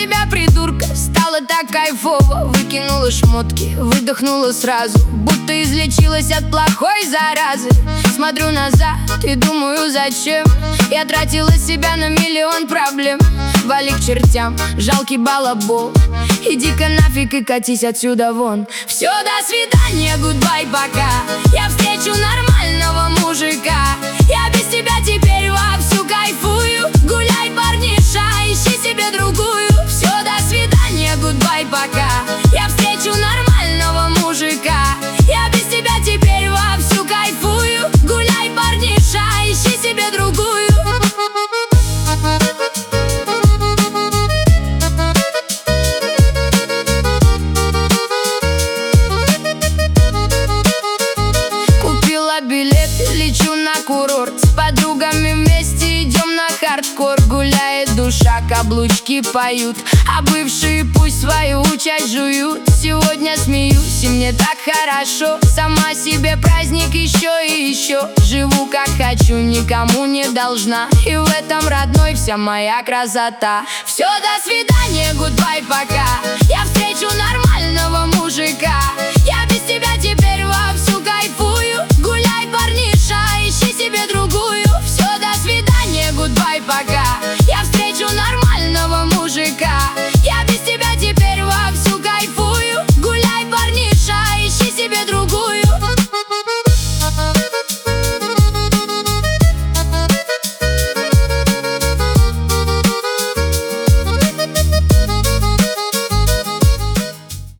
тебя, придурка, стало так кайфово. Выкинула шмотки, выдохнула сразу, будто излечилась от плохой заразы. Смотрю назад и думаю, зачем я тратила себя на миллион проблем. Вали к чертям, жалкий балабол, иди-ка нафиг и катись отсюда вон. Все, до свидания, гудбай, пока. Я встречу нормального мужика. Я без тебя теперь вовсю кайфую. Гуляй, парниша, ищи себе другую. Все, до свидания, гудбай, пока. Я встречу нормального мужика. Я без тебя теперь вовсю кайфую. Гуляй, парниша, ищи себе другую. Билет, лечу на курорт, с подругами вместе идем на хардкор. Гуляет душа, каблучки поют, а бывшие пусть свою часть жуют. Сегодня смеюсь, и мне так хорошо. Сама себе праздник еще и еще. Живу как хочу, никому не должна, и в этом, родной, вся моя красота. Все, до свидания,